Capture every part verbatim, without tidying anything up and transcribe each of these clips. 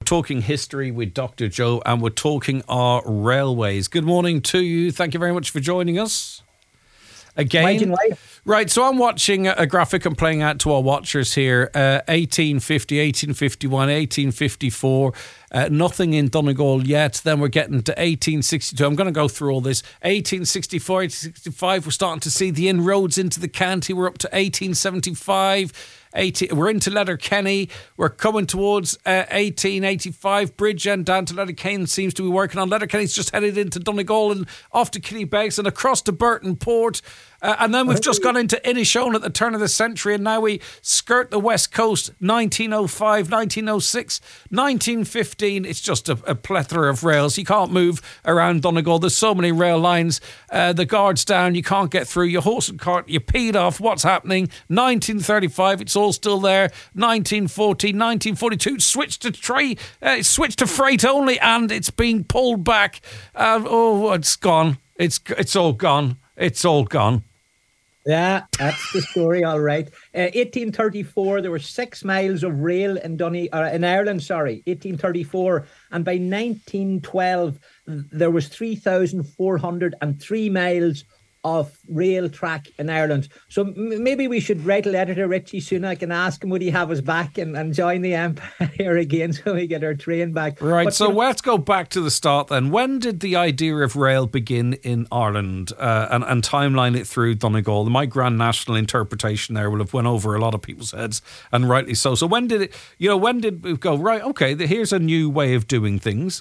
talking history with Doctor Joe, and we're talking our railways. Good morning to you. Thank you very much for joining us. Again, right, so I'm watching a graphic and playing out to our watchers here. Uh, eighteen fifty, eighteen fifty-one, eighteen fifty-four, uh, nothing in Donegal yet. Then we're getting to eighteen sixty-two. I'm going to go through all this. eighteen sixty-four, eighteen sixty-five, we're starting to see the inroads into the county. We're up to eighteen seventy-five. eighty, we're into Letterkenny. We're coming towards uh, eighteen eighty-five. Bridgend down to Letterkenny seems to be working on. Letterkenny's just headed into Donegal and off to Killybegs and across to Burton Port. Uh, and then we've just gone into Inishowen at the turn of the century, and now we skirt the west coast. nineteen oh five, nineteen oh six, nineteen fifteen. It's just a, a plethora of rails. You can't move around Donegal. There's so many rail lines. Uh, the guard's down. You can't get through. Your horse and cart, you peed off. What's happening? nineteen thirty-five. It's all still there. nineteen forty, nineteen forty-two. Switched to tray. Uh, it's switched to freight only, and it's being pulled back. Uh, oh, it's gone. It's it's all gone. It's all gone. Yeah, that's the story, all right. Uh, eighteen thirty-four, there were six miles of rail in Donny, uh, in Ireland, sorry, eighteen thirty-four. And by nineteen twelve, there was three thousand four hundred three miles of rail track in Ireland. So m- maybe we should write a letter to Richie Sunak and ask him would he have us back and, and join the Empire again so we get our train back. Right, but, so you know, let's go back to the start then. When did the idea of rail begin in Ireland, uh, and, and timeline it through Donegal? My grand national interpretation there will have went over a lot of people's heads, and rightly so. So when did it, you know, when did we go, right, okay, here's a new way of doing things?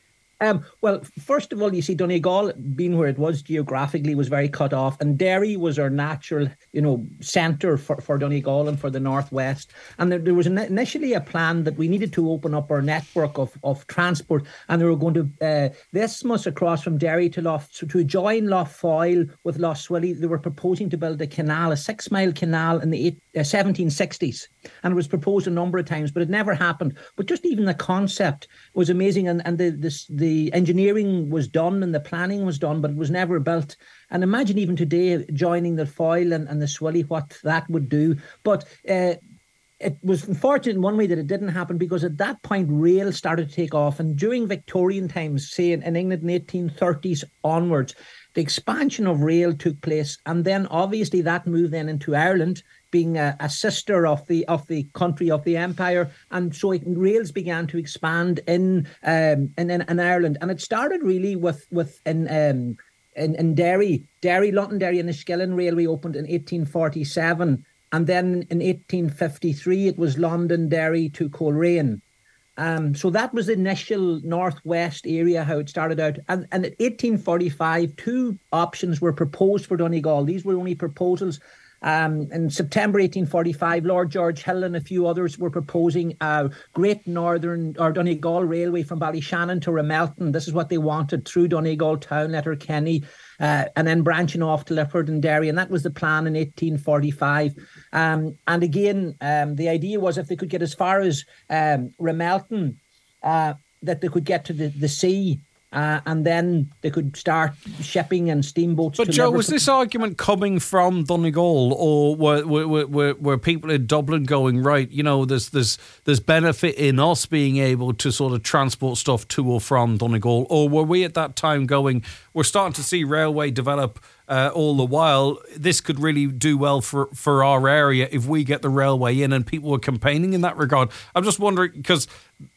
Um, well, first of all, you see, Donegal, being where it was geographically, was very cut off, and Derry was our natural, you know, centre for, for Donegal and for the northwest. And there, there was an, initially a plan that we needed to open up our network of, of transport, and they were going to uh, this must across from Derry to Lough, so to join Lough Foyle with Lough Swilly. They were proposing to build a canal, a six-mile canal in the eight, uh, seventeen sixties, and it was proposed a number of times, but it never happened. But just even the concept was amazing, and and the this the The engineering was done and the planning was done, but it was never built. And imagine even today joining the Foyle and, and the Swilly, what that would do. But uh, it was unfortunate in one way that it didn't happen, because at that point rail started to take off. And during Victorian times, say in, in England in the eighteen thirties onwards, the expansion of rail took place. And then obviously that moved then into Ireland, being a, a sister of the of the country of the empire, and so it, rails began to expand in um in, in, in Ireland, and it started really with with in um in, in Derry, Derry, Londonderry, and the Skillen Railway opened in eighteen forty-seven, and then in eighteen fifty-three it was Londonderry to Coleraine. Um, so that was the initial northwest area, how it started out. And, and in eighteen forty-five, two options were proposed for Donegal. These were only proposals. Um, in September eighteen forty-five, Lord George Hill and a few others were proposing a Great Northern or Donegal Railway from Ballyshannon to Ramelton. This is what they wanted, through Donegal town, Letterkenny, uh, and then branching off to Lifford and Derry. And that was the plan in eighteen forty-five. Um, and again, um, the idea was if they could get as far as um, Ramelton, uh, that they could get to the, the sea. Uh, and then they could start shipping and steamboats. But to Joe, Liverpool. was this argument coming from Donegal, or were, were were were people in Dublin going, right, you know, there's there's there's benefit in us being able to sort of transport stuff to or from Donegal, or were we at that time going, we're starting to see railway develop uh, all the while, this could really do well for, for our area if we get the railway in, and people were campaigning in that regard? I'm just wondering, because,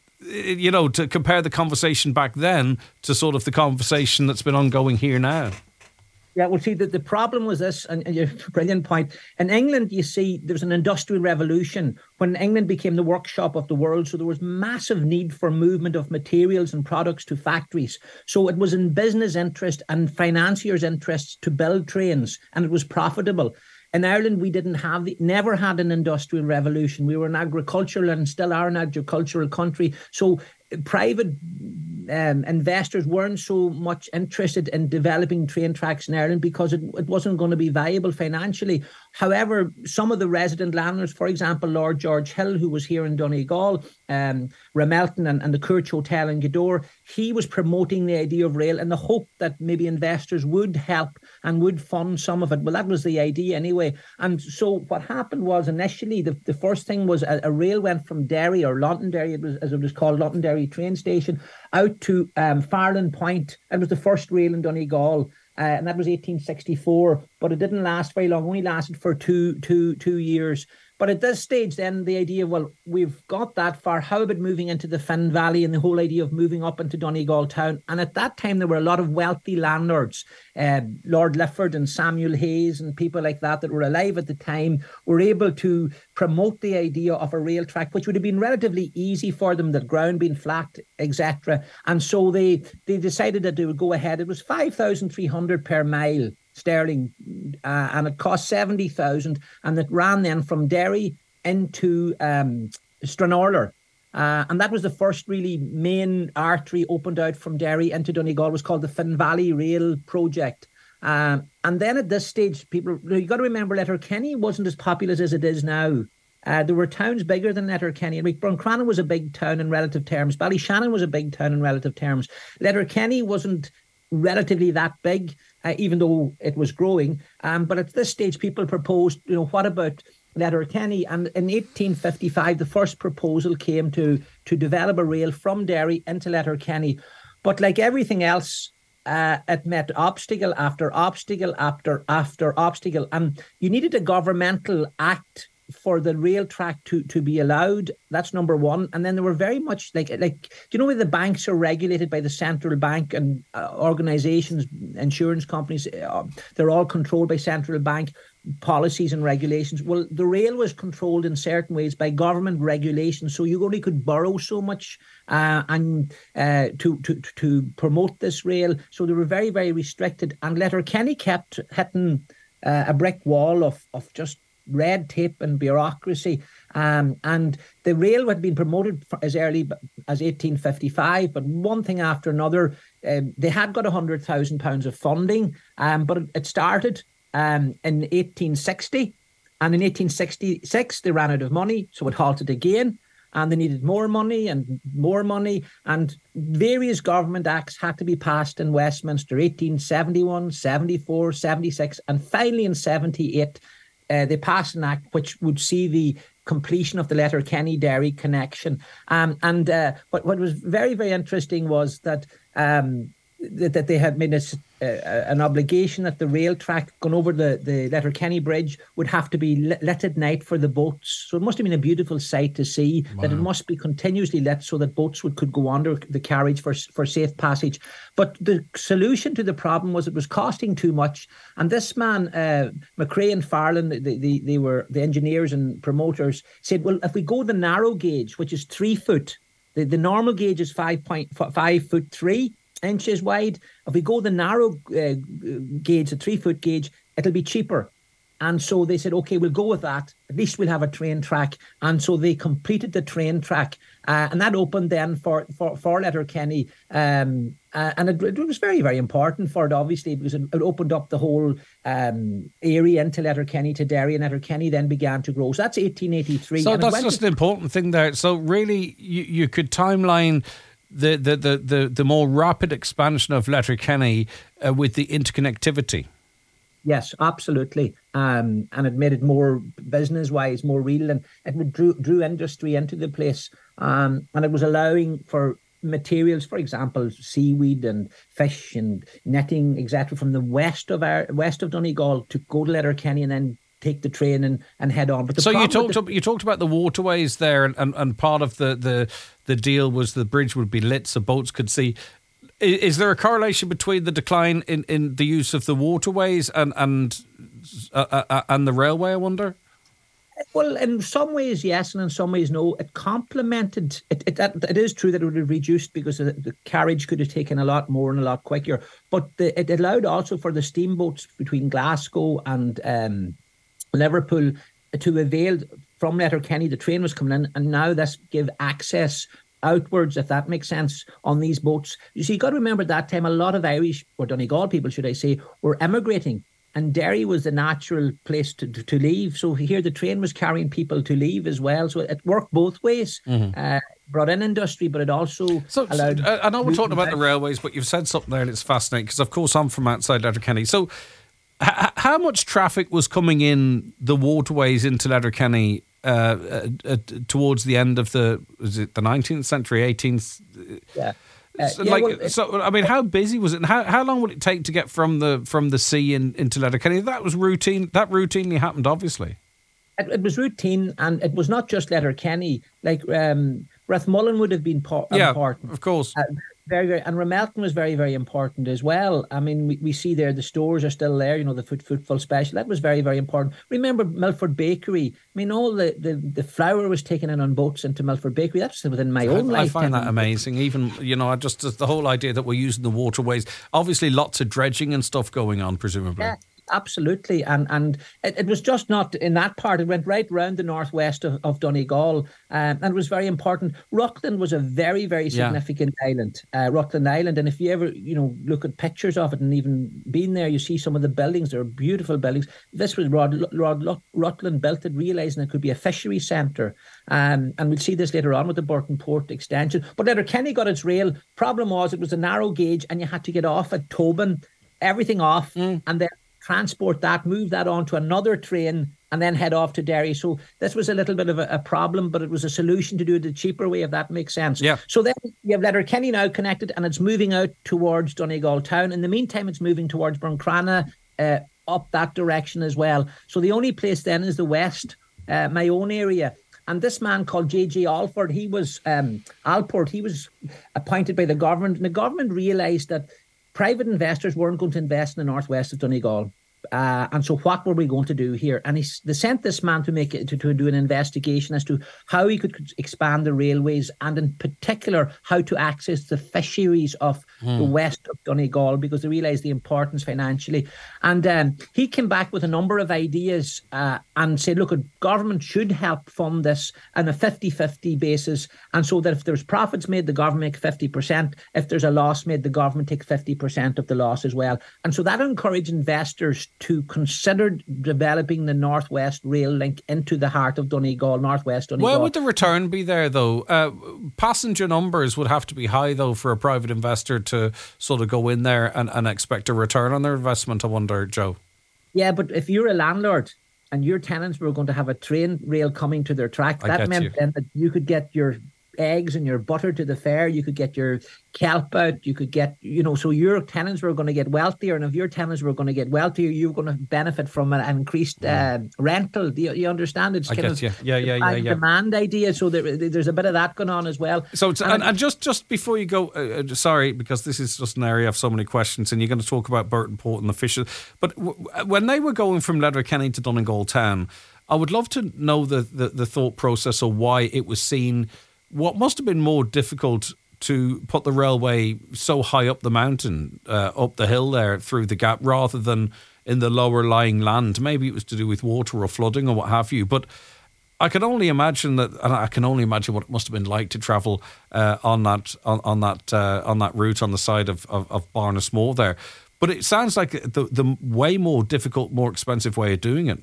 you know, to compare the conversation back then to sort of the conversation that's been ongoing here now. Yeah, well, see, the, the problem was this, and, and your brilliant point. In England, you see, there was an industrial revolution when England became the workshop of the world. So there was massive need for movement of materials and products to factories. So it was in business interest and financiers' interests to build trains, and it was profitable. In Ireland, we didn't have, the, never had an industrial revolution. We were an agricultural and still are an agricultural country. So private um, investors weren't so much interested in developing train tracks in Ireland because it, it wasn't going to be viable financially. However, some of the resident landlords, for example, Lord George Hill, who was here in Donegal, um, Ramelton and, and the Courch Hotel in Gweedore, he was promoting the idea of rail in the hope that maybe investors would help and would fund some of it. Well, that was the idea anyway. And so what happened was initially the, the first thing was a, a rail went from Derry, or Londonderry, it was, as it was called, Londonderry train station, out to um, Farland Point. It was the first rail in Donegal. Uh, and that was eighteen sixty-four, but it didn't last very long, only lasted for two, two, two years. But at this stage, then the idea, well, we've got that far. How about moving into the Finn Valley and the whole idea of moving up into Donegal town? And at that time, there were a lot of wealthy landlords, uh, Lord Lifford and Samuel Hayes and people like that that were alive at the time, were able to promote the idea of a rail track, which would have been relatively easy for them, the ground being flat, et cetera. And so they they decided that they would go ahead. It was five thousand three hundred per mile sterling, uh, and it cost seventy thousand, and it ran then from Derry into um, Stranorlar. Uh, and that was the first really main artery opened out from Derry into Donegal. It was called the Finn Valley Rail Project. Um, and then at this stage, people, you've got to remember, Letterkenny wasn't as populous as it is now. Uh, there were towns bigger than Letterkenny. I mean, Buncrana was a big town in relative terms. Ballyshannon was a big town in relative terms. Letterkenny wasn't relatively that big, uh, even though it was growing. Um, but at this stage, people proposed, you know, what about Letterkenny? And in eighteen fifty-five, the first proposal came to to develop a rail from Derry into Letterkenny. But like everything else, uh, it met obstacle after obstacle after after obstacle. And you needed a governmental act for the rail track to to be allowed. That's number one. And then there were very much like like do you know where the banks are regulated by the central bank, and uh, organizations, insurance companies, uh, they're all controlled by central bank policies and regulations. Well, the rail was controlled in certain ways by government regulations, so you only could borrow so much uh, and uh, to to to promote this rail. So they were very very restricted. And Letterkenny kept hitting uh, a brick wall of of just red tape and bureaucracy, um, and the rail had been promoted as early as eighteen fifty-five, but one thing after another. Um, they had got one hundred thousand pounds of funding, um, but it, it started um, in eighteen sixty, and in eighteen sixty-six they ran out of money, so it halted again, and they needed more money and more money, and various government acts had to be passed in Westminster, eighteen seventy-one, seventy-four, seventy-six, and finally in seventy-eight Uh, they passed an act which would see the completion of the Letterkenny-Derry connection. Um, and uh, what, what was very, very interesting was that um, that, that they had made a, uh, an obligation that the rail track going over the, the Letterkenny Bridge would have to be lit, lit at night for the boats. So it must have been a beautiful sight to see. Wow. That it must be continuously lit so that boats would could go under the carriage for for safe passage. But the solution to the problem was it was costing too much. And this man, uh, McRae and Farland, they, they, they were the engineers and promoters, said, well, if we go the narrow gauge, which is three foot, the, the normal gauge is five point five foot three inches wide. If we go the narrow uh, gauge, the three foot gauge, it'll be cheaper. And so they said, okay, we'll go with that. At least we'll have a train track. And so they completed the train track. Uh, and that opened then for, for, for Letterkenny. Um, uh, and it, it was very, very important for it, obviously, because it, it opened up the whole um, area into Letterkenny to Derry, and Letterkenny then began to grow. So that's eighteen eighty-three. So that's just to- an important thing there. So really, you, you could timeline the, the, the, the, the more rapid expansion of Letterkenny uh, with the interconnectivity. Yes, absolutely. Um, and it made it more business-wise, more real, and it drew, drew industry into the place. Um, and it was allowing for materials, for example, seaweed and fish and netting, et cetera, from the west of our west of Donegal to go to Letterkenny and then take the train and, and head on. But the so you talked the, you talked about the waterways there, and, and, and part of the, the the deal was the bridge would be lit so boats could see. Is there a correlation between the decline in, in the use of the waterways and and uh, uh, and the railway, I wonder? Well, in some ways, yes, and in some ways, no. It complemented, it, it, it is true that it would have reduced because the, the carriage could have taken a lot more and a lot quicker. But the, it allowed also for the steamboats between Glasgow and um, Liverpool to avail from Letterkenny. The train was coming in, and now this gave access outwards, if that makes sense, on these boats. You see, you've got to remember at that time, a lot of Irish, or Donegal people, should I say, were emigrating. And Derry was the natural place to, to, to leave. So here the train was carrying people to leave as well. So it worked both ways. Mm-hmm. Uh, brought in industry, but it also so, allowed... So, I know we're talking about the railways, but you've said something there and it's fascinating because, of course, I'm from outside Letterkenny. So h- how much traffic was coming in the waterways into Letterkenny uh, uh, uh, towards the end of the, was it the nineteenth century, eighteenth? Yeah. Uh, so, yeah, like, well, so, I mean, how busy was it? And how how long would it take to get from the from the sea in, into Letterkenny? That was routine. That routinely happened, obviously. It, it was routine, and it was not just Letterkenny. Like um, Rathmullen would have been po- yeah, important, of course. Uh, very, very, and Ramelton was very, very important as well. I mean, we, we see there the stores are still there. You know, the Foot Footful Special, that was very, very important. Remember Milford Bakery? I mean, all the, the, the flour was taken in on boats into Milford Bakery. That's within my own I, lifetime. I find that amazing. Even, you know, I just the whole idea that we're using the waterways. Obviously, lots of dredging and stuff going on, presumably. Yeah. Absolutely, and and it, it was just not in that part. It went right round the northwest of, of Donegal, um, and it was very important. Rutland was a very, very significant yeah. island, uh, Rutland Island. And if you ever, you know, look at pictures of it and even been there, you see some of the buildings. They're beautiful buildings. This was Rod, Rod Rutland built it, realising it could be a fishery centre. Um, and we'll see this later on with the Burton Port extension. But Letterkenny got its rail. Problem was it was a narrow gauge, and you had to get off at Tobin, everything off, mm. and then transport that, move that onto another train, and then head off to Derry. So this was a little bit of a, a problem, but it was a solution to do it the cheaper way, if that makes sense. Yeah. So then you have Letterkenny now connected, and it's moving out towards Donegal town. In the meantime, it's moving towards Buncrana, uh, up that direction as well. So the only place then is the west, uh, my own area. And this man called J J Alford, he was um, Alport, he was appointed by the government, and the government realised that private investors weren't going to invest in the northwest of Donegal. Uh, and so what were we going to do here? And he, they sent this man to make it, to, to do an investigation as to how he could expand the railways, and in particular how to access the fisheries of mm. the west of Donegal, because they realised the importance financially. And um, he came back with a number of ideas uh, and said, look, a government should help fund this on a fifty-fifty basis, and so that if there's profits made, the government make fifty percent. If there's a loss made, the government take fifty percent of the loss as well. And so that encouraged investors to consider developing the Northwest Rail link into the heart of Donegal, Northwest Donegal. Where would the return be there, though? Uh, passenger numbers would have to be high, though, for a private investor to sort of go in there and, and expect a return on their investment, I wonder, Joe. Yeah, but if you're a landlord and your tenants were going to have a train rail coming to their track, that meant you. then that you could get your eggs and your butter to the fair, you could get your kelp out, you could get, you know, so your tenants were going to get wealthier, and if your tenants were going to get wealthier, you were going to benefit from an increased uh, rental. Do you, you understand? It's I kind get of you. Yeah, yeah, yeah, yeah. demand idea, so there, there's a bit of that going on as well. So, and, and, and just, just before you go, uh, sorry, because this is just an area of so many questions, and you're going to talk about Burton Port and the fishes, but w- when they were going from Letterkenny to Donegal town, I would love to know the, the, the thought process of why it was seen what must have been more difficult to put the railway so high up the mountain, uh, up the hill there through the gap, rather than in the lower lying land. Maybe it was to do with water or flooding or what have you. But I can only imagine that, and I can only imagine what it must have been like to travel uh, on that on, on that uh, on that route on the side of of, of Barnesmore there. But it sounds like the the way more difficult, more expensive way of doing it.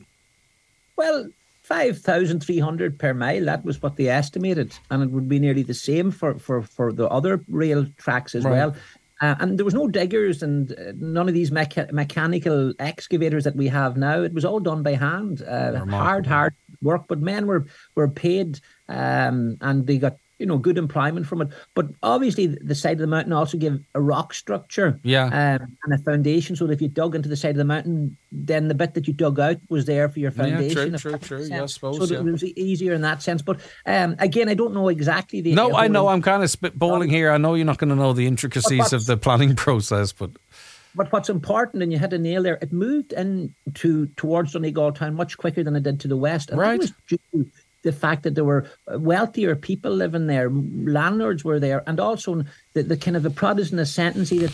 Well, five thousand three hundred per mile, that was what they estimated, and it would be nearly the same for, for, for the other rail tracks as right. well. Uh, and there was no diggers and none of these mecha- mechanical excavators that we have now. It was all done by hand. Uh, hard, hard work, but men were, were paid um, and they got, you know, good employment from it. But obviously the side of the mountain also gave a rock structure yeah. um, and a foundation, so that if you dug into the side of the mountain, then the bit that you dug out was there for your foundation. Yeah, true, true, true. Yeah, I suppose, so yeah. it was easier in that sense. But um, again, I don't know exactly the... No, I know, I'm kind of spitballing here. I know you're not going to know the intricacies of the planning process, but... But what's important, and you hit a nail there, it moved in to, towards Donegal town much quicker than it did to the west. And right. that was due the fact that there were wealthier people living there, landlords were there, and also the, the kind of the Protestant ascendancy that they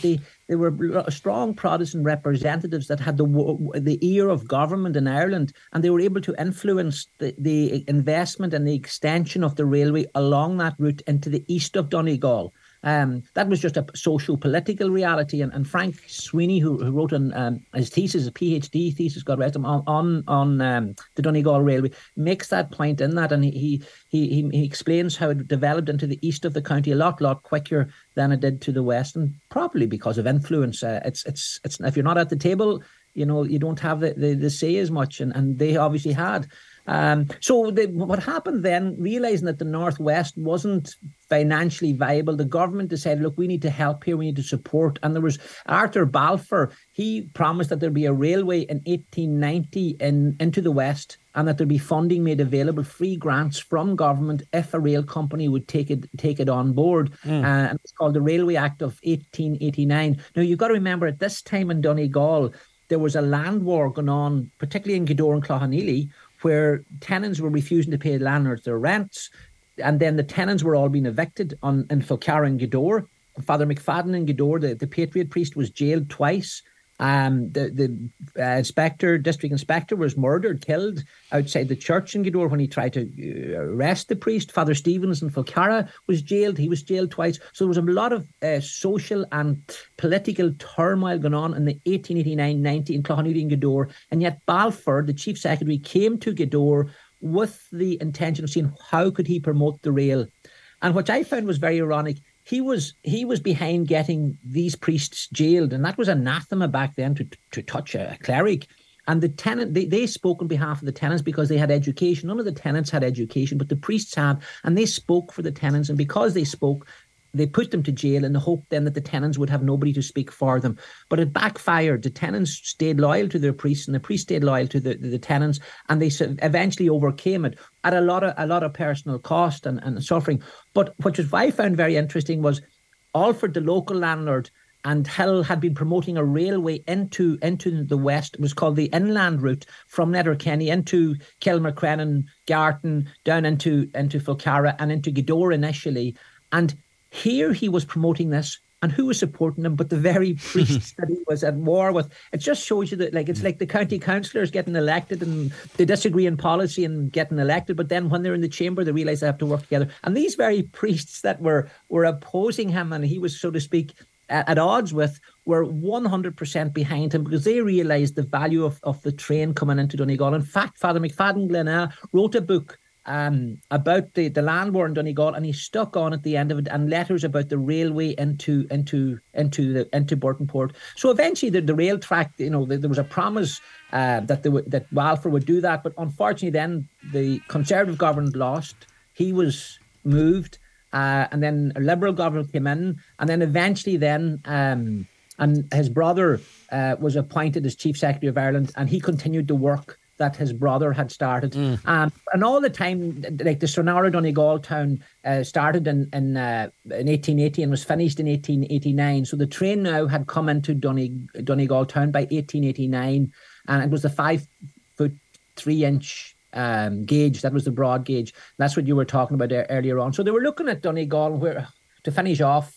There were strong Protestant representatives that had the the ear of government in Ireland, and they were able to influence the, the investment and the extension of the railway along that route into the east of Donegal. Um, that was just a socio-political reality. And, and Frank Sweeney, who, who wrote an, um, his thesis, his PhD thesis, God rest him, on on, on um, the Donegal Railway, makes that point in that, and he, he he he explains how it developed into the east of the county a lot, lot quicker than it did to the west, and probably because of influence. Uh, it's it's it's if you're not at the table, you know, you don't have the, the, the say as much, and, and they obviously had. Um, so they, what happened then, realising that the Northwest wasn't financially viable, the government decided, look, we need to help here, we need to support. And there was Arthur Balfour, he promised that there'd be a railway in eighteen ninety in, into the West, and that there'd be funding made available, free grants from government if a rail company would take it take it on board. Mm. Uh, and it's called the Railway Act of eighteen eighty-nine. Now, you've got to remember, at this time in Donegal, there was a land war going on, particularly in Gweedore and Cloughaneely, where tenants were refusing to pay landlords their rents, and then the tenants were all being evicted on in Falcarra and Gweedore. Father McFadden in Gweedore, the, the Patriot priest, was jailed twice. Um, the the uh, inspector, district inspector, was murdered, killed outside the church in Gweedore when he tried to uh, arrest the priest. Father Stevens in Falcarra was jailed. He was jailed twice. So there was a lot of uh, social and political turmoil going on in the eighteen eighty-nine ninety in Cloughaneely and Gweedore. And yet Balfour, the chief secretary, came to Gweedore with the intention of seeing how could he promote the rail. And what I found was very ironic, He was he was behind getting these priests jailed, and that was anathema back then to to touch a, a cleric. And the tenant they, they spoke on behalf of the tenants because they had education. None of the tenants had education, but the priests had, and they spoke for the tenants. And because they spoke, they put them to jail in the hope then that the tenants would have nobody to speak for them. But it backfired. The tenants stayed loyal to their priests, and the priests stayed loyal to the, the, the tenants, and they eventually overcame it at a lot of a lot of personal cost and, and suffering. But what I found very interesting was Alford, the local landlord, and Hill had been promoting a railway into into the west. It was called the Inland Route from Letterkenny into Kilmacrennan, Garton, down into, into Falcarra and into Gweedore initially. And here he was promoting this, and who was supporting him but the very priests that he was at war with? It just shows you that, like, it's like the county councillors getting elected, and they disagree in policy and getting elected, but then when they're in the chamber, they realise they have to work together. And these very priests that were were opposing him, and he was, so to speak, at, at odds with, were one hundred percent behind him, because they realised the value of, of the train coming into Donegal. In fact, Father McFadden Glenelg wrote a book Um, about the, the land war in Donegal, and he stuck on at the end of it, and letters about the railway into into into the into Burtonport. So eventually, the, the rail track, you know, the, there was a promise uh, that they would, that Balfour would do that, but unfortunately, then the Conservative government lost. He was moved, uh, and then a Liberal government came in, and then eventually, then um, and his brother uh, was appointed as Chief Secretary of Ireland, and he continued to work that his brother had started. Mm. Um, and all the time, like the Sonara Donegal town uh, started in in, uh, in eighteen eighty and was finished in eighteen eighty-nine. So the train now had come into Done- Donegal town by eighteen eighty-nine, and it was the five foot three inch um, gauge. That was the broad gauge. That's what you were talking about earlier on. So they were looking at Donegal where to finish off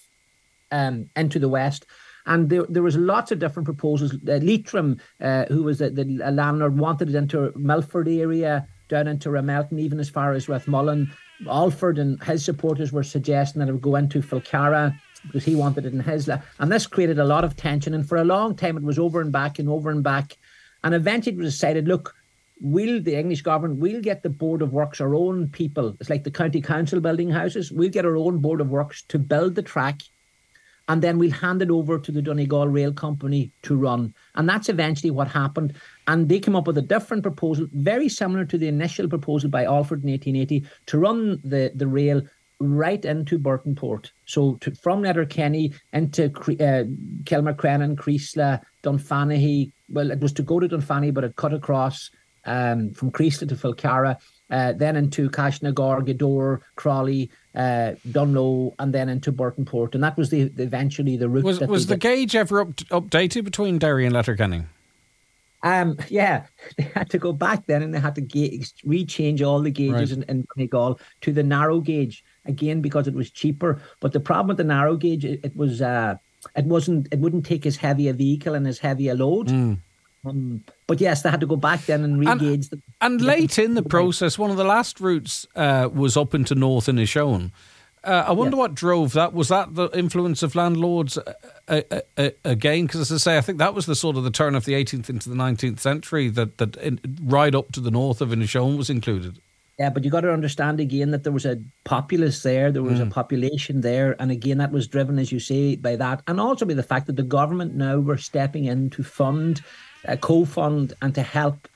um, into the west. And there, there was lots of different proposals. Uh, Leitrim, uh, who was the, the landlord, wanted it into Milford area, down into Ramelton, even as far as Rathmullen. Alford and his supporters were suggesting that it would go into Falcarra because he wanted it in his. La- and this created a lot of tension. And for a long time, it was over and back and over and back. And eventually it was decided, look, we'll, the English government, we'll get the Board of Works, our own people. It's like the county council building houses. We'll get our own Board of Works to build the track, and then we'll hand it over to the Donegal Rail Company to run. And that's eventually what happened. And they came up with a different proposal, very similar to the initial proposal by Alford in eighteen eighty, to run the, the rail right into Burtonport. So to, from Letterkenny into uh, Kilmacrennan, Creesla, Dunfanaghy. Well, it was to go to Dunfanaghy, but it cut across um, from Creesla to Falcarra, uh, then into Cashnagore, Gweedore, Crawley, uh, Dunlow, and then into Burtonport. And that was the, the eventually the route. Was, that was the did. gauge ever up, updated between Derry and Letterkenny? Um, yeah, they had to go back then, and they had to ga- rechange all the gauges right. in, in Donegal to the narrow gauge, again, because it was cheaper. But the problem with the narrow gauge, it, it was... Uh, it wasn't, it wouldn't take as heavy a vehicle and as heavy a load. Mm. Um, but yes, they had to go back then and re-gauge. And, and late in the process, one of the last routes uh, was up into North Inishowen. Uh, I wonder yes. what drove that. Was that the influence of landlords uh, uh, uh, again? Because as I say, I think that was the sort of the turn of the eighteenth into the nineteenth century that, that in, right up to the north of Inishowen was included. Yeah, but you got to understand again that there was a populace there, there was mm. a population there, and again that was driven, as you say, by that, and also by the fact that the government now were stepping in to fund, uh, co-fund, and to help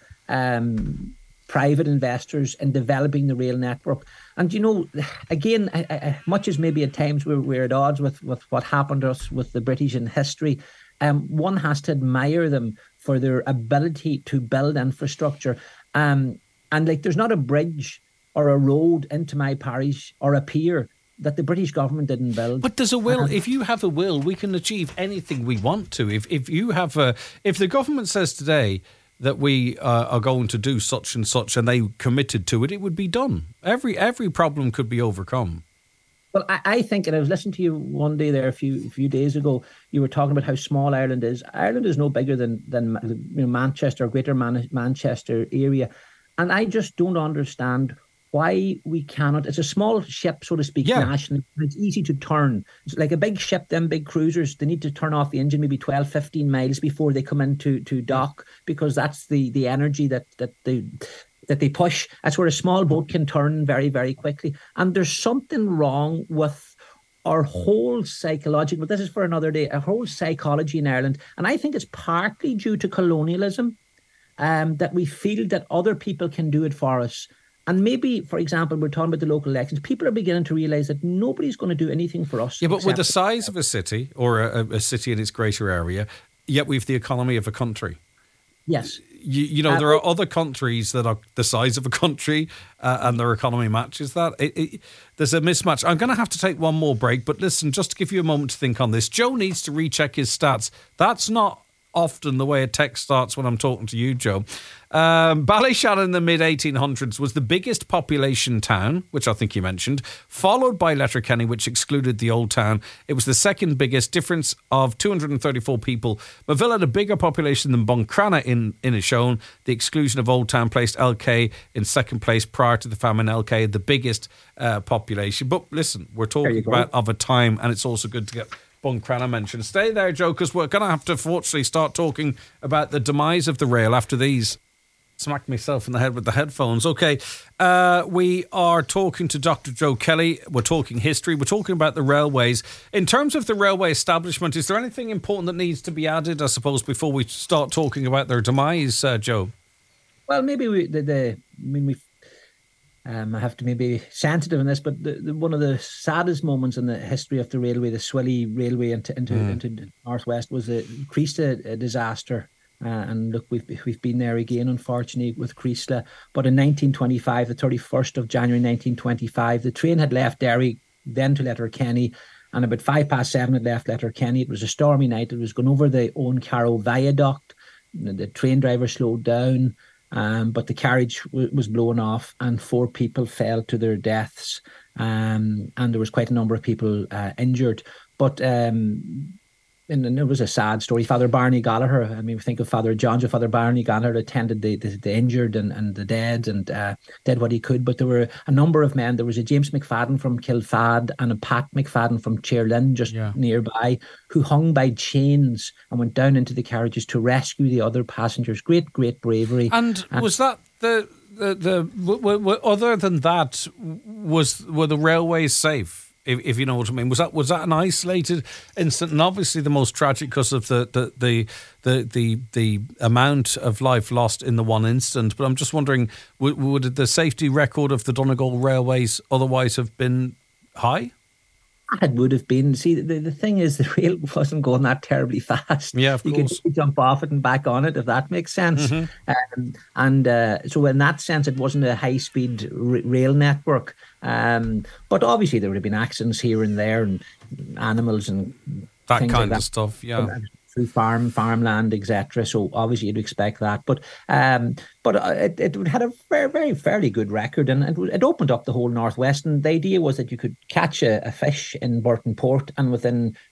um, private investors in developing the rail network. And you know, again, I, I, much as maybe at times we're, we're at odds with, with what happened to us with the British in history, um, one has to admire them for their ability to build infrastructure. Um, And like, there's not a bridge or a road into my parish or a pier that the British government didn't build. But there's a will. Um, if you have a will, we can achieve anything we want to. If if you have a, if the government says today that we uh, are going to do such and such, and they committed to it, it would be done. Every every problem could be overcome. Well, I, I think, and I was listening to you one day there a few a few days ago, you were talking about how small Ireland is. Ireland is no bigger than than you know, Manchester, Greater Man- Manchester area. And I just don't understand why we cannot. It's a small ship, so to speak, yeah. nationally. It's easy to turn. It's like a big ship, them big cruisers, they need to turn off the engine maybe twelve, fifteen miles before they come into to dock, because that's the, the energy that, that they that they push. That's where a small boat can turn very, very quickly. And there's something wrong with our whole psychological, but this is for another day, our whole psychology in Ireland. And I think it's partly due to colonialism. Um, that we feel that other people can do it for us. And maybe, for example, we're talking about the local elections. People are beginning to realise that nobody's going to do anything for us. Yeah, but with the size of a city, or a, a city in its greater area, yet we've the economy of a country. Yes. You, you know, uh, there are other countries that are the size of a country uh, and their economy matches that. It, it, there's a mismatch. I'm going to have to take one more break, but listen, just to give you a moment to think on this, Joe needs to recheck his stats. That's not often the way a text starts when I'm talking to you, Joe. Um, Ballyshannon in the mid eighteen hundreds was the biggest population town, which I think you mentioned, followed by Letterkenny, which excluded the old town. It was the second biggest, difference of two hundred thirty-four people. Moville had a bigger population than Buncrana in Inishowen. The exclusion of Old Town placed L K in second place. Prior to the famine, L K had the biggest uh, population. But listen, we're talking about of a time, and it's also good to get Buncrana mentioned. Stay there, Joe, because we're going to have to fortunately start talking about the demise of the rail after these. Smacked myself in the head with the headphones. Okay, uh, we are talking to Doctor Joe Kelly. We're talking history. We're talking about the railways. In terms of the railway establishment, is there anything important that needs to be added, I suppose, before we start talking about their demise, uh, Joe? Well, maybe we, the, the I mean, we Um, I have to maybe be sensitive in this, but the, the, one of the saddest moments in the history of the railway, the Swilly Railway into into, mm. into Northwest, was the Creesla disaster. Uh, and look, we've we've been there again, unfortunately, with Creesla. But in nineteen twenty-five, the thirty-first of January nineteen twenty-five, the train had left Derry, then to Letterkenny, and about five past seven it left Letterkenny. It was a stormy night. It was going over the Owen Carrow Viaduct. The train driver slowed down. Um, but the carriage w- was blown off and four people fell to their deaths. Um, and there was quite a number of people uh, injured. But um, and, and it was a sad story. Father Barney Gallagher, I mean, we think of Father John, so Father Barney Gallagher attended the, the, the injured and, and the dead and uh, did what he could. But there were a number of men. There was a James McFadden from Kilfad and a Pat McFadden from Cheerlin, just yeah. nearby, who hung by chains and went down into the carriages to rescue the other passengers. Great, great bravery. And, and was that the, the, the w- w- other than that, was were the railways safe? If, if you know what I mean, was that was that an isolated incident? And obviously the most tragic because of the the, the the the the amount of life lost in the one instant. But I'm just wondering, would, would the safety record of the Donegal Railways otherwise have been high? It would have been. See, the, the thing is, the rail wasn't going that terribly fast. Yeah, of you course. You could jump off it and back on it, if that makes sense. Mm-hmm. Um, and uh, so in that sense, it wasn't a high-speed r- rail network. Um, but obviously, there would have been accidents here and there, and animals and that things kind like of that. stuff, yeah. Through farm, farmland, et cetera. So obviously you'd expect that, but um, but it, it had a very, very, fairly good record, and it, it opened up the whole Northwest. And the idea was that you could catch a, a fish in Burton Port, and within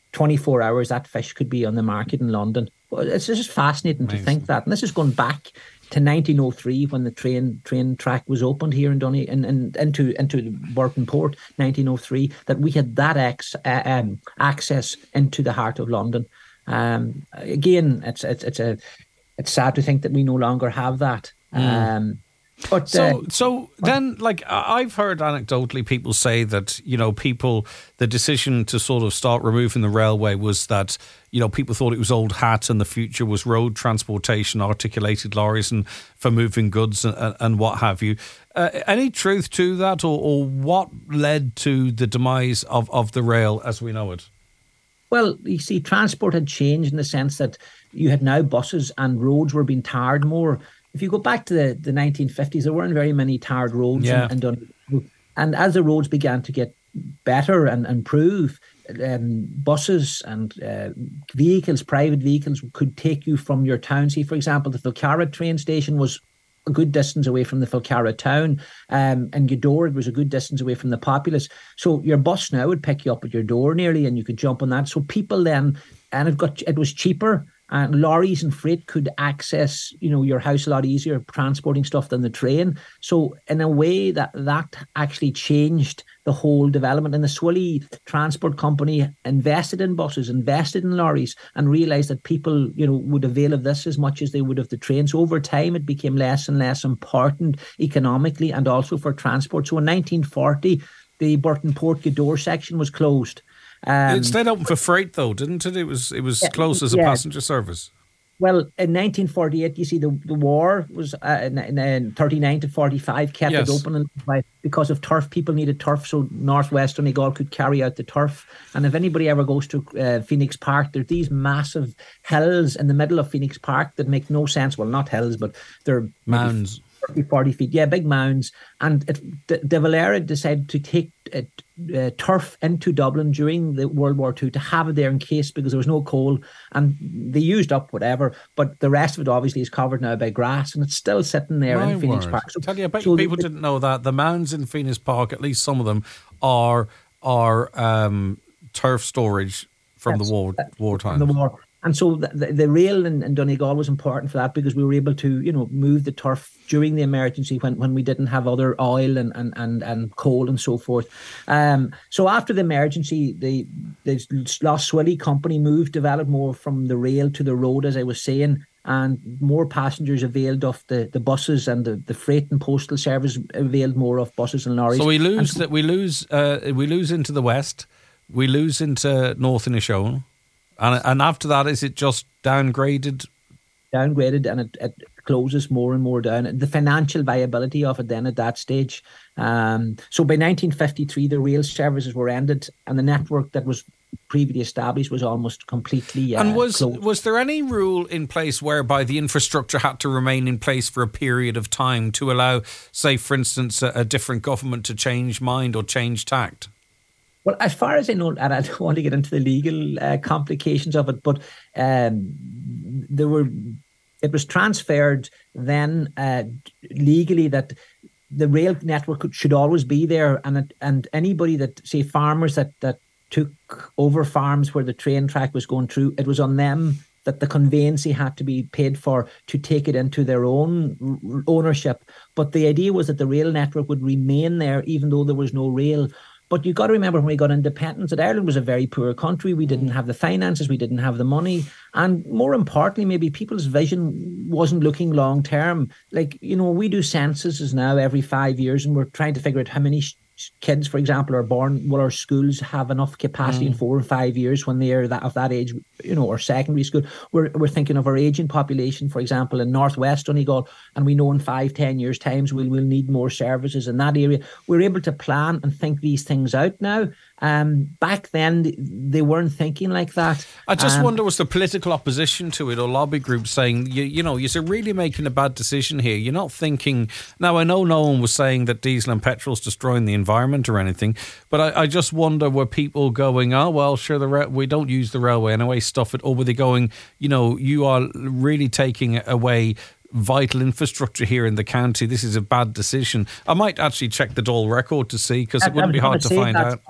twenty-four hours that fish could be on the market in London. Well, it's just fascinating Amazing. to think that. And this is going back to nineteen oh three when the train train track was opened here in Dunny and in, in, into into Burton Port, nineteen oh three, that we had that ex, uh, um, access into the heart of London. Um, again, it's it's it's a it's sad to think that we no longer have that. Mm. Um, But, so, uh, so then, like, I've heard anecdotally people say that, you know, people, the decision to sort of start removing the railway was that, you know, people thought it was old hat and the future was road transportation, articulated lorries and for moving goods and, and what have you. Uh, any truth to that, or, or what led to the demise of, of the rail as we know it? Well, you see, transport had changed in the sense that you had now buses and roads were being tarred more. If you go back to the, the nineteen fifties, there weren't very many tarred roads. Yeah. And, and, and as the roads began to get better and improve, um, buses and uh, vehicles, private vehicles, could take you from your town. See, for example, the Filcarra train station was a good distance away from the Filcarra town, um, and Gweedore was a good distance away from the populace. So your bus now would pick you up at your door nearly, and you could jump on that. So people then, and it got it was cheaper. And lorries and freight could access, you know, your house a lot easier, transporting stuff than the train. So in a way that that actually changed the whole development. And the Swilly Transport Company invested in buses, invested in lorries, and realised that people, you know, would avail of this as much as they would of the train. So over time, it became less and less important economically and also for transport. So in nineteen forty, the Burton Port Gweedore section was closed. Um, it stayed open for freight, though, didn't it? It was it was yeah, closed as a yeah. passenger service. Well, in nineteen forty-eight, you see, the, the war was uh, in, in, in thirty-nine to forty-five kept yes. it open, and by, because of turf, people needed turf, so Northwest Donegal could carry out the turf. And if anybody ever goes to uh, Phoenix Park, there's these massive hills in the middle of Phoenix Park that make no sense. Well, not hills, but they're mounds. thirty, forty feet. Yeah, big mounds. And it, De, De Valera decided to take it, uh, turf into Dublin during the World War Two to have it there in case, because there was no coal and they used up whatever. But the rest of it obviously is covered now by grass, and it's still sitting there My in Phoenix word. Park. So, tell you, I bet so people the, didn't know that the mounds in Phoenix Park, at least some of them, are are um, turf storage from the war war times. The war. And so the, the, the rail in, in Donegal was important for that, because we were able to, you know, move the turf during the emergency when, when we didn't have other oil and and, and, and coal and so forth. Um, so after the emergency, the, the Lost Swilly company moved, developed more from the rail to the road, as I was saying, and more passengers availed of the, the buses, and the, the freight and postal service availed more of buses and lorries. So we lose that we lose uh, we lose into the west, we lose into North Inishowen. And and after that, is it just downgraded? Downgraded, and it, it closes more and more down. The financial viability of it then at that stage. Um, so by nineteen fifty-three, the rail services were ended, and the network that was previously established was almost completely uh, And was closed. Was there any rule in place whereby the infrastructure had to remain in place for a period of time to allow, say, for instance, a, a different government to change mind or change tact? Well, as far as I know, and I don't want to get into the legal uh, complications of it, but um, there were, it was transferred then uh, legally that the rail network should always be there, and it, and anybody that, say, farmers that that took over farms where the train track was going through, it was on them that the conveyancing had to be paid for to take it into their own ownership. But the idea was that the rail network would remain there even though there was no rail. But you've got to remember, when we got independence, that Ireland was a very poor country. We didn't have the finances, we didn't have the money. And more importantly, maybe people's vision wasn't looking long term. Like, you know, we do censuses now every five years, and we're trying to figure out how many sh- kids, for example, are born. Will our schools have enough capacity mm. in four or five years when they are that of that age, you know, or secondary school? We're we're thinking of our aging population, for example, in Northwest Donegal, and we know in five, ten years' times we'll, we'll need more services in that area. We're able to plan and think these things out now. Um, back then, they weren't thinking like that. I just um, wonder, was the political opposition to it or lobby groups saying, you, you know, you're really making a bad decision here. You're not thinking. Now, I know no one was saying that diesel and petrol's destroying the environment or anything, but I, I just wonder, were people going, oh, well, sure, the ra- we don't use the railway anyway, stuff it, or were they going, you know, you are really taking away vital infrastructure here in the county. This is a bad decision. I might actually check the Dáil record to see, because it wouldn't be hard to find out.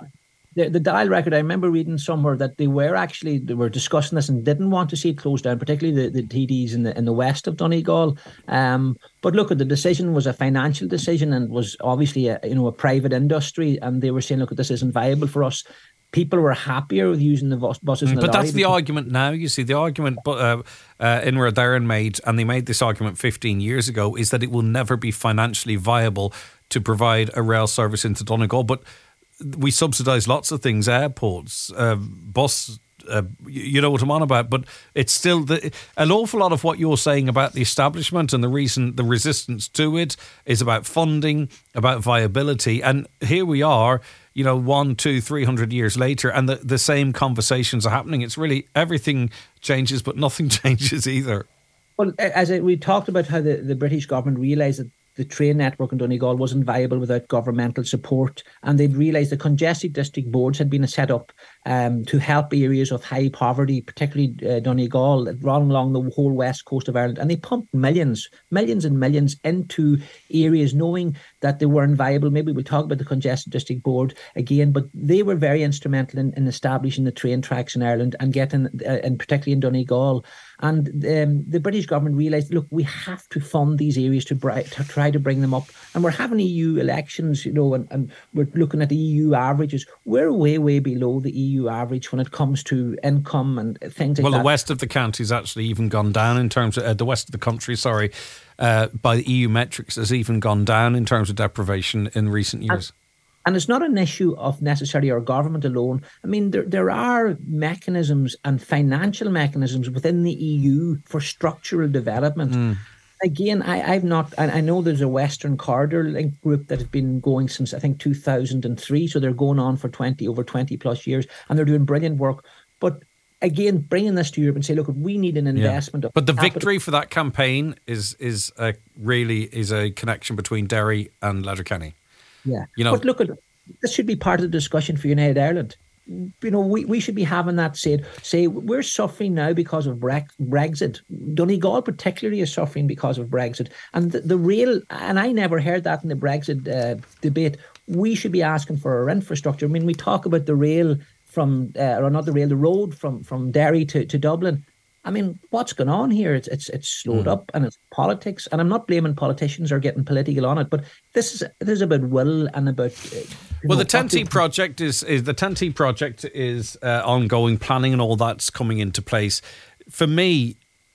the, the Dial record, I remember reading somewhere that they were actually they were discussing this and didn't want to see it closed down, particularly the, the T Ds in the in the west of Donegal. Um, but look, the decision was a financial decision and was obviously a you know a private industry, and they were saying, look, this isn't viable for us. People were happier with using the bus- buses. Mm, but the that's the because- argument now. You see, the argument uh, uh, Inra Darren made, and they made this argument fifteen years ago, is that it will never be financially viable to provide a rail service into Donegal. But we subsidise lots of things, airports, uh, bus, uh, you know what I'm on about. But it's still the, an awful lot of what you're saying about the establishment and the reason the resistance to it is about funding, about viability. And here we are, you know, one, two, three hundred years later, and the, the same conversations are happening. It's really everything changes, but nothing changes either. Well, as we talked about how the, the British government realised that the train network in Donegal wasn't viable without governmental support, and they'd realised the congested district boards had been set up um, to help areas of high poverty, particularly uh, Donegal, run along the whole west coast of Ireland, and they pumped millions, millions and millions into areas knowing that they weren't viable. Maybe we'll talk about the congested district board again, but they were very instrumental in, in establishing the train tracks in Ireland and getting, uh, and particularly in Donegal. And um, the British government realised, look, we have to fund these areas to, bri- to try to bring them up. And we're having E U elections, you know, and, and we're looking at the E U averages. We're way, way below the E U average when it comes to income and things like well, that. Well, the west of the county's actually even gone down in terms of, uh, the west of the country, sorry, uh, by the E U metrics has even gone down in terms of deprivation in recent years. And, And it's not an issue of necessarily our government alone. I mean, there there are mechanisms and financial mechanisms within the E U for structural development. Mm. Again, I, I've not, I, I know there's a Western Corridor Link group that has been going since, I think, two thousand three. So they're going on for twenty, over twenty plus years, and they're doing brilliant work. But again, bringing this to Europe and say, look, we need an investment. Yeah. But the capital. Victory for that campaign is, is a, really is a connection between Derry and Letterkenny. Yeah, you know, but look, this should be part of the discussion for United Ireland. You know, we, we should be having that said. Say we're suffering now because of Brexit. Donegal particularly is suffering because of Brexit. And the, the rail, and I never heard that in the Brexit uh, debate. We should be asking for our infrastructure. I mean, we talk about the rail from, uh, or not the rail, the road from from Derry to, to Dublin. I mean, what's going on here? It's it's it's slowed mm. up, and it's politics. And I'm not blaming politicians or getting political on it, but this is this is about will and about. Uh, well, know, the ten T project is is the ten T project is uh, ongoing planning, and all that's coming into place. For me,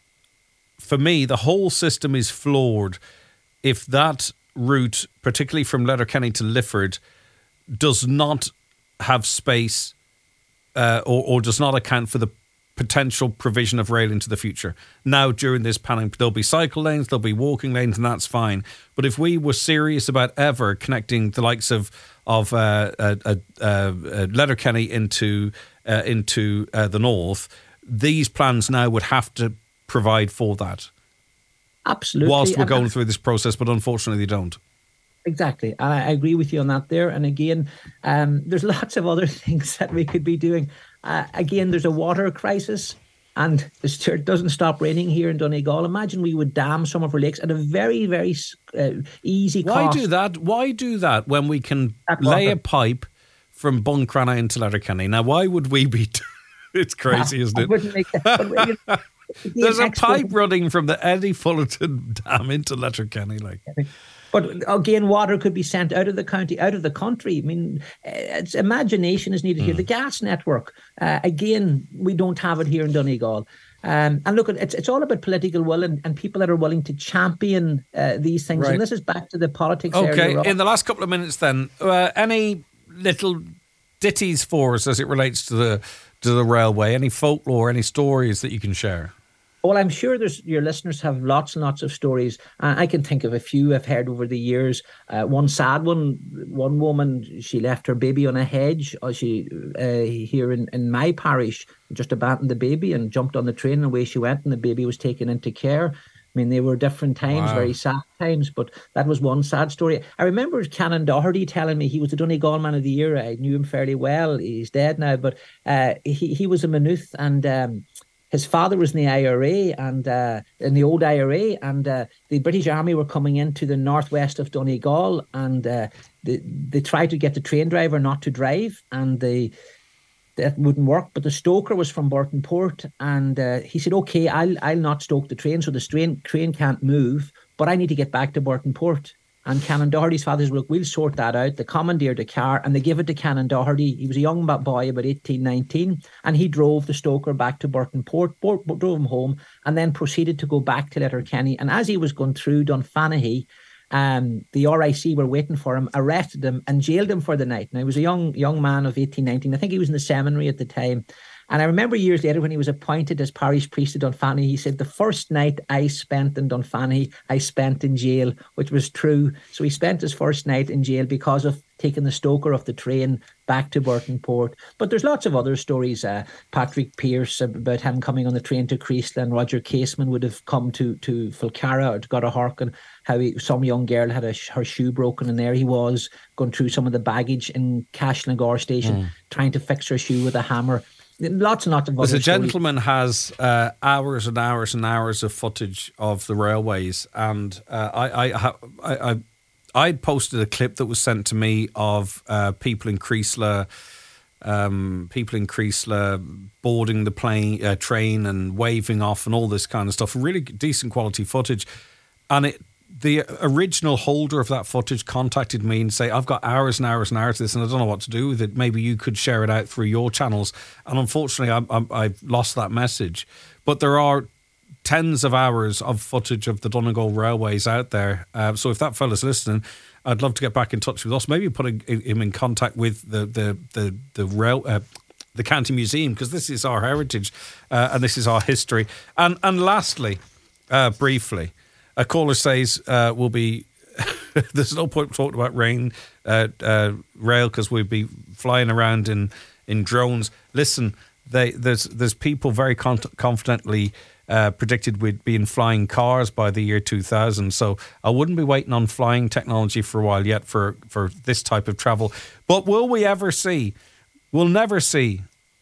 for me, the whole system is flawed if that route, particularly from Letterkenny to Lifford, does not have space uh, or or does not account for the potential provision of rail into the future. Now, during this planning, there'll be cycle lanes, there'll be walking lanes, and that's fine. But if we were serious about ever connecting the likes of of uh, uh, uh, uh, Letterkenny into uh, into uh, the north, these plans now would have to provide for that. Absolutely. Whilst we're going through this process, but unfortunately they don't. Exactly. And I agree with you on that there. And again, um, there's lots of other things that we could be doing. Uh, again, there's a water crisis, and it doesn't stop raining here in Donegal. Imagine we would dam some of our lakes at a very, very uh, easy cost. Why do that? Why do that when we can lay a pipe from Buncrana into Letterkenny? Now, why would we be... It's crazy, isn't it? Wouldn't make that, but, there's a pipe running from the Eddie Fullerton Dam into Letterkenny. Like. But again, water could be sent out of the county, out of the country. I mean, it's imagination is needed mm. here. The gas network, uh, again, we don't have it here in Donegal. Um, and look, it's it's all about political will and, and people that are willing to champion uh, these things. Right. And this is back to the politics area. Okay, in the last couple of minutes then, uh, any little ditties for us as it relates to the to the railway? Any folklore, any stories that you can share? Well, I'm sure there's your listeners have lots and lots of stories. Uh, I can think of a few I've heard over the years. Uh, one sad one, one woman, she left her baby on a hedge. Or she uh, here in, in my parish, just abandoned the baby and jumped on the train, and away she went, and the baby was taken into care. I mean, they were different times, wow. very sad times, but that was one sad story. I remember Canon Doherty telling me he was the Donegal Man of the Year. I knew him fairly well. He's dead now, but uh, he, he was a Maynooth, and... Um, his father was in the I R A and uh, in the old I R A, and uh, the British Army were coming into the northwest of Donegal, and uh, they they tried to get the train driver not to drive, and they. That wouldn't work, but the stoker was from Burton Port, and uh, he said, "Okay, I'll I'll not stoke the train, so the train train can't move, but I need to get back to Burton Port." And Canon Doherty's father said, "Look, we'll sort that out." They commandeered a car, and they give it to Canon Doherty. He was a young boy, about eighteen, nineteen, and he drove the stoker back to Burton Port, drove him home, and then proceeded to go back to Letterkenny. And as he was going through Dunfanaghy, Um, the R I C were waiting for him, arrested him and jailed him for the night. Now, he was a young young man of eighteen, nineteen. I think he was in the seminary at the time. And I remember years later when he was appointed as parish priest of Dunfanaghy, he said, "The first night I spent in Dunfanaghy, I spent in jail," which was true. So he spent his first night in jail because of taking the stoker of the train back to Burton Port. But there's lots of other stories. Uh, Patrick Pearse, about him coming on the train to Creasle, and Roger Caseman would have come to, to Fulcara or to Goddahork, and how he, some young girl had a, her shoe broken, and there he was going through some of the baggage in Cashnagar station, mm. trying to fix her shoe with a hammer. Lots and lots of other stories. The gentleman has uh, hours and hours and hours of footage of the railways, and uh, I, I, I, I, I posted a clip that was sent to me of uh, people in Creasle, um, people in Creasle boarding the plane, uh, train and waving off and all this kind of stuff. Really decent quality footage, and it. The original holder of that footage contacted me and say, "I've got hours and hours and hours of this and I don't know what to do with it. Maybe you could share it out through your channels." And unfortunately, I, I, I've lost that message. But there are tens of hours of footage of the Donegal railways out there. Uh, so if that fella's listening, I'd love to get back in touch with us. Maybe put him in contact with the the the, the rail. Uh, the County Museum, because this is our heritage uh, and this is our history. And and lastly, uh, briefly, a caller says uh, we'll be. There's no point talking about rain, uh, uh, rail, because we'd be flying around in, in drones. Listen, they, there's there's people very con- confidently uh, predicted we'd be in flying cars by the year two thousand. So I wouldn't be waiting on flying technology for a while yet for, for this type of travel. But will we ever see? We'll never see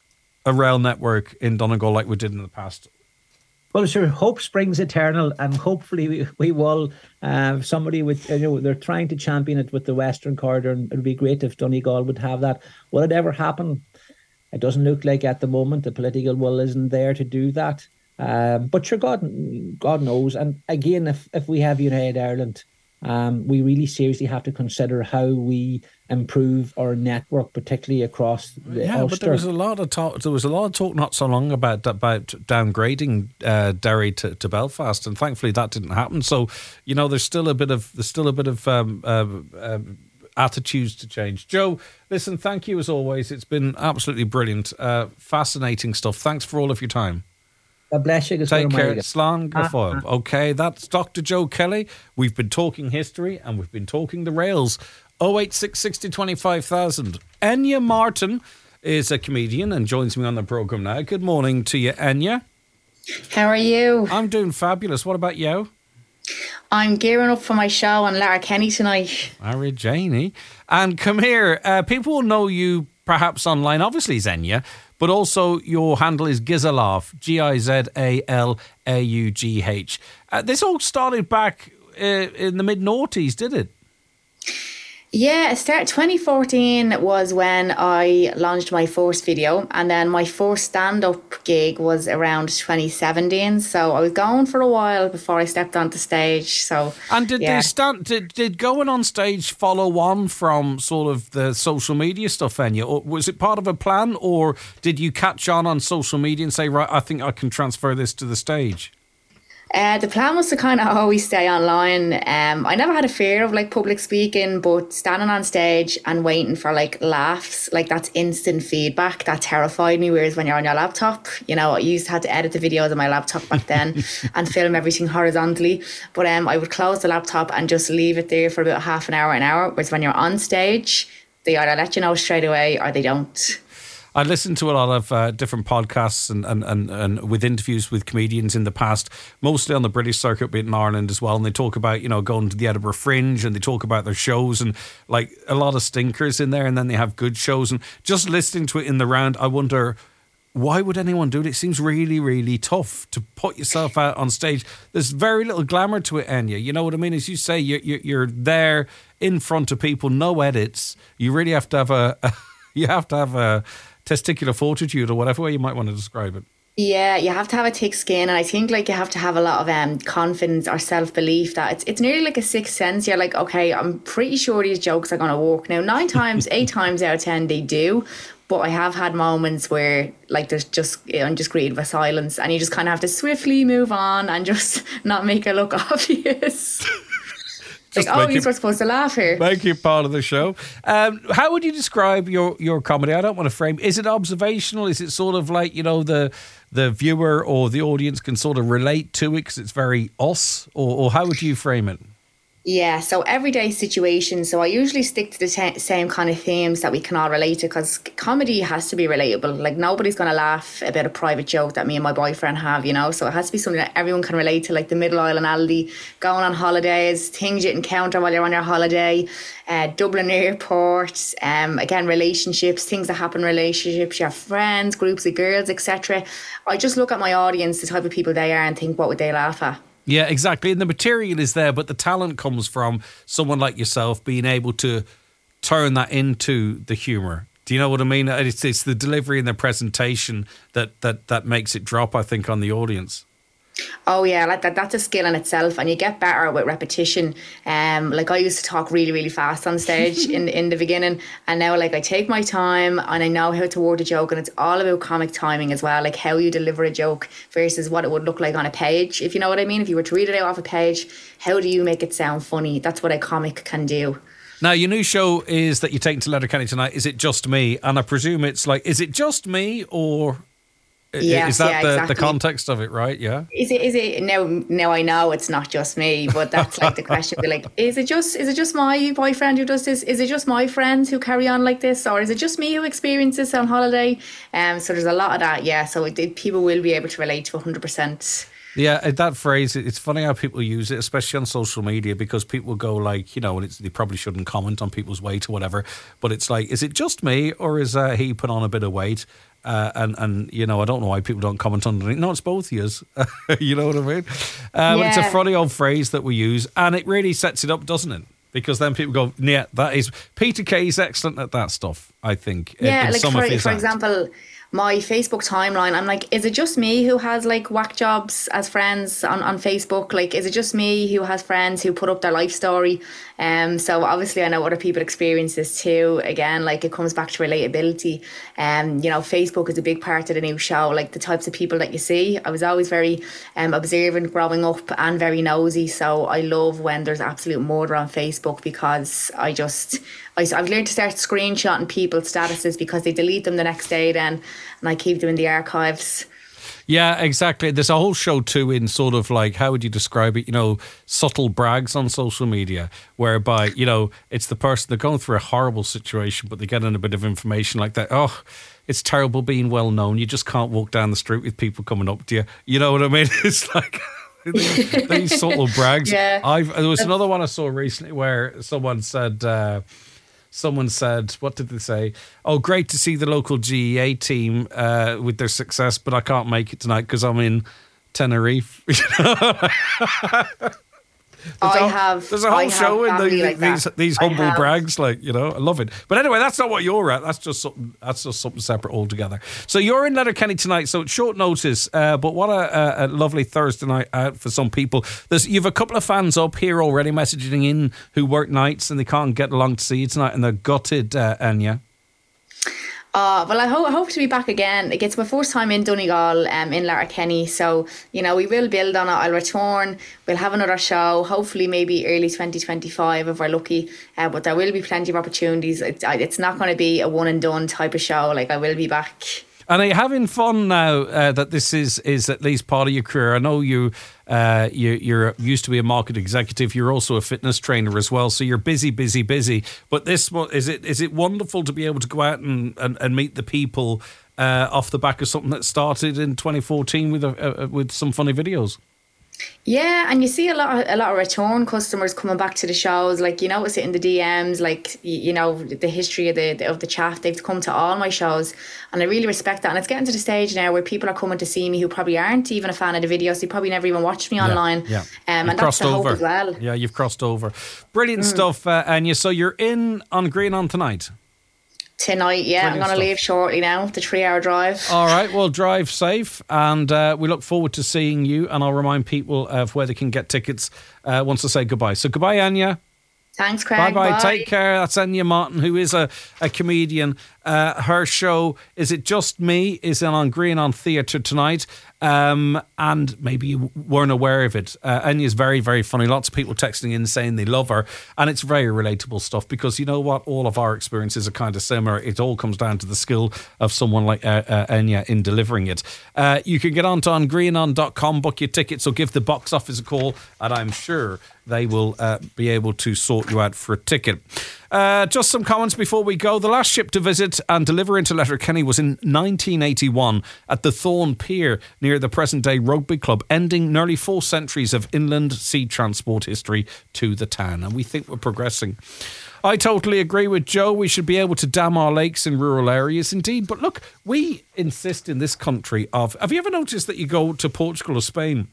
a rail network in Donegal like we did in the past. Well, sure, hope springs eternal, and hopefully we, we will. Uh, somebody with, you know, they're trying to champion it with the Western Corridor, and it would be great if Donegal would have that. Will it ever happen? It doesn't look like at the moment the political will isn't there to do that. Um, but sure, God, God knows. And again, if, if we have United Ireland, um, we really seriously have to consider how we improve our network, particularly across the yeah, Ulster. But there was a lot of talk. There was a lot of talk not so long about about downgrading uh, Derry to, to Belfast, and thankfully that didn't happen. So, you know, there's still a bit of there's still a bit of um, uh, uh, attitudes to change. Joe, listen, thank you as always. It's been absolutely brilliant, uh, fascinating stuff. Thanks for all of your time. God bless you. Take care. Slán go fóill. Okay, that's Doctor Joe Kelly. We've been talking history and we've been talking the rails. oh eight six sixty twenty-five thousand. Enya Martin is a comedian and joins me on the programme now. Good morning to you, Enya. How are you? I'm doing fabulous. What about you? I'm gearing up for my show on Letterkenny tonight. Harry Janey. And come here. Uh, people will know you perhaps online. Obviously, Enya. But also your handle is Gizalaugh, G I Z A L A U G H. Uh, this all started back uh, in the mid-noughties, did it? Yeah, it started twenty fourteen was when I launched my first video, and then my first stand-up gig was around twenty seventeen. So I was going for a while before I stepped onto stage. So and did yeah. they stand? Did, did going on stage follow on from sort of the social media stuff, Enya? Or was it part of a plan, or did you catch on on social media and say, right, I think I can transfer this to the stage? Uh, the plan was to kind of always stay online. Um, I never had a fear of like public speaking, but standing on stage and waiting for like laughs, like that's instant feedback, that terrified me. Whereas when you're on your laptop, you know, I used to have to edit the videos on my laptop back then and film everything horizontally. But um, I would close the laptop and just leave it there for about half an hour, an hour. Whereas when you're on stage, they either let you know straight away or they don't. I listened to a lot of uh, different podcasts and, and, and, and with interviews with comedians in the past, mostly on the British circuit, but in Ireland as well. And they talk about, you know, going to the Edinburgh Fringe, and they talk about their shows, and like a lot of stinkers in there. And then they have good shows. And just listening to it in the round, I wonder, why would anyone do it? It seems really, really tough to put yourself out on stage. There's very little glamour to it, Enya. You know what I mean? As you say, you're, you're there in front of people, no edits. You really have to have a, a you have to have a testicular fortitude or whatever way you might want to describe it. Yeah, you have to have a thick skin, and I think like you have to have a lot of um confidence or self belief that it's it's nearly like a sixth sense. You're like, okay, I'm pretty sure these jokes are gonna work. Now, nine times, eight times out of ten, they do. But I have had moments where like there's just I'm just greeted with silence, and you just kind of have to swiftly move on and just not make it look obvious. Like, oh, you were supposed to laugh here. Make you part of the show. Um, how would you describe your, your comedy? I don't want to frame. Is it observational? Is it sort of like, you know, the the viewer or the audience can sort of relate to it because it's very us? Or, or how would you frame it? Yeah, so everyday situations. So I usually stick to the t- same kind of themes that we can all relate to, because comedy has to be relatable. Like, nobody's going to laugh about a private joke that me and my boyfriend have, you know? So it has to be something that everyone can relate to, like the Middle Island Aldi, going on holidays, things you encounter while you're on your holiday, uh, Dublin Airport, um, again, relationships, things that happen in relationships, your friends, groups of girls, et cetera. I just look at my audience, the type of people they are, and think, what would they laugh at? Yeah, exactly. And the material is there, but the talent comes from someone like yourself being able to turn that into the humour. Do you know what I mean? It's, it's the delivery and the presentation that, that, that makes it drop, I think, on the audience. Oh yeah, like that that's a skill in itself, and you get better with repetition. Um like I used to talk really really fast on stage in in the beginning, and now like I take my time and I know how to word a joke, and it's all about comic timing as well, like how you deliver a joke versus what it would look like on a page, if you know what I mean. If you were to read it out off a page, how do you make it sound funny? That's what a comic can do. Now, your new show is that you're taking to Letterkenny tonight. Is It Just Me? And I presume it's like, is it just me, or yes, is that yeah, the, exactly. the context of it, right? Yeah. Is it? Is it now? Now I know it's not just me, but that's like the question. Be like, is it just? Is it just my boyfriend who does this? Is it just my friends who carry on like this, or is it just me who experiences this on holiday? Um. So there's a lot of that. Yeah. So it, it, people will be able to relate to one hundred percent. Yeah, that phrase, it's funny how people use it, especially on social media, because people go like, you know, and it's, they probably shouldn't comment on people's weight or whatever, but it's like, is it just me, or is uh, he put on a bit of weight? Uh, and, and, you know, I don't know why people don't comment on it. No, it's both of yous. You know what I mean? Uh, yeah. It's a funny old phrase that we use, and it really sets it up, doesn't it? Because then people go, yeah, that is... Peter Kay is excellent at that stuff, I think. Yeah, in, in like some for, of his for act. example... my Facebook timeline, I'm like, is it just me who has like whack jobs as friends on, on Facebook? Like, is it just me who has friends who put up their life story? Um, so obviously I know other people experience this too. Again, like it comes back to relatability. Um, you know, Facebook is a big part of the new show, like the types of people that you see. I was always very um, observant growing up and very nosy. So I love when there's absolute murder on Facebook, because I just... I, I've learned to start screenshotting people's statuses because they delete them the next day then, and I keep them in the archives. Yeah, exactly. There's a whole show too in sort of like, how would you describe it? You know, subtle brags on social media, whereby, you know, it's the person, they're going through a horrible situation, but they get in a bit of information like that. Oh, it's terrible being well known. You just can't walk down the street with people coming up to you. You know what I mean? It's like... these, these subtle brags. Yeah. I've, there was another one I saw recently where someone said... Uh, Someone said, what did they say? Oh, great to see the local G E A team uh, with their success, but I can't make it tonight because I'm in Tenerife. I a, have. There's a whole I show in the, like these that. these I humble have. brags, like, you know, I love it. But anyway, that's not what you're at. That's just something. That's just something separate altogether. So you're in Letterkenny tonight. So it's short notice, uh, but what a, a, a lovely Thursday night out for some people. There's you've a couple of fans up here already messaging in who work nights and they can't get along to see you tonight, and they're gutted, uh, Enya. Uh, well, I, ho- I hope to be back again. It gets my first time in Donegal, um, in Letterkenny. So, you know, we will build on it. I'll return. We'll have another show, hopefully maybe early twenty twenty-five if we're lucky. Uh, but there will be plenty of opportunities. It's, it's not going to be a one and done type of show. Like, I will be back. And are you having fun now uh, that this is, is at least part of your career? I know you, uh, you you're used to be a market executive. You're also a fitness trainer as well. So you're busy, busy, busy. But this is it is it wonderful to be able to go out and, and, and meet the people uh, off the back of something that started in twenty fourteen with a, uh, with some funny videos? Yeah, and you see a lot of a lot of return customers coming back to the shows. Like you notice it in the D Ms, like you, you know the history of the of the chat. They've come to all my shows, and I really respect that. And it's getting to the stage now where people are coming to see me who probably aren't even a fan of the videos. They probably never even watched me yeah, online. Yeah, um, and that's the over. hope as well. Yeah, you've crossed over. Brilliant mm. stuff, uh, Anya. So you're in on Green On tonight. Tonight, yeah. Brilliant I'm going to leave shortly now, the three hour drive. All right, well, drive safe, and uh, we look forward to seeing you, and I'll remind people of where they can get tickets uh, once I say goodbye. So goodbye, Anya. Thanks, Craig. Bye-bye. Bye. Take care. That's Anya Martin, who is a, a comedian. Uh, her show, Is It Just Me?, is on Green On Theatre tonight. Um, and maybe you weren't aware of it. Uh, Anya's very, very funny. Lots of people texting in saying they love her. And it's very relatable stuff because you know what? All of our experiences are kind of similar. It all comes down to the skill of someone like uh, uh, Anya in delivering it. Uh, you can get on to on green on dot com, book your tickets, or give the box office a call, and I'm sure they will uh, be able to sort you out for a ticket. Uh, just some comments before we go. The last ship to visit and deliver into Letterkenny was in nineteen eighty-one at the Thorn Pier near the present-day rugby club, ending nearly four centuries of inland sea transport history to the town. And we think we're progressing. I totally agree with Joe. We should be able to dam our lakes in rural areas, indeed. But look, we insist in this country of... Have you ever noticed that you go to Portugal or Spain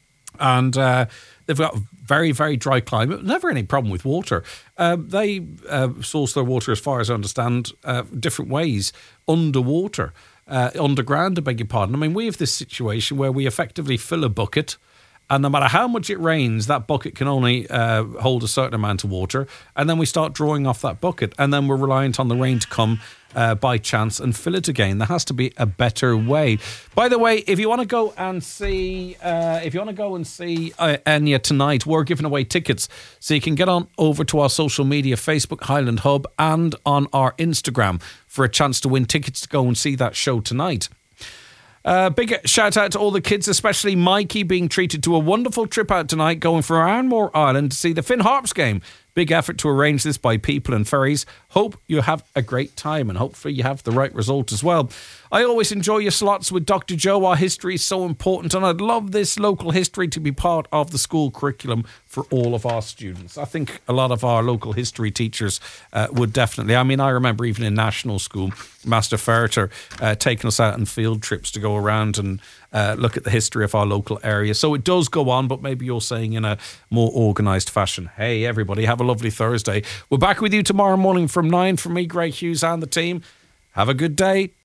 and uh, they've got very, very dry climate, never any problem with water. Uh, they uh, source their water, as far as I understand, uh, different ways, underwater, uh, underground, I beg your pardon. I mean, we have this situation where we effectively fill a bucket, and no matter how much it rains, that bucket can only uh, hold a certain amount of water, and then we start drawing off that bucket, and then we're reliant on the rain to come Uh, by chance and fill it again. There has to be a better way. By the way, if you want to go and see, uh, if you want to go and see uh, Anya tonight, we're giving away tickets, so you can get on over to our social media, Facebook Highland Hub, and on our Instagram for a chance to win tickets to go and see that show tonight. Uh, big shout out to all the kids, especially Mikey, being treated to a wonderful trip out tonight, going for Arnmore Island to see the Finn Harps game. Big effort to arrange this by People and Ferries. Hope you have a great time, and hopefully you have the right result as well. I always enjoy your slots with Doctor Joe. Our history is so important, and I'd love this local history to be part of the school curriculum for all of our students. I think a lot of our local history teachers uh, would definitely. I mean, I remember even in national school, Master Ferreter uh, taking us out on field trips to go around and uh, look at the history of our local area. So it does go on, but maybe you're saying in a more organised fashion. Hey, everybody, have a lovely Thursday. We're back with you tomorrow morning from nine. From me, Greg Hughes, and the team. Have a good day.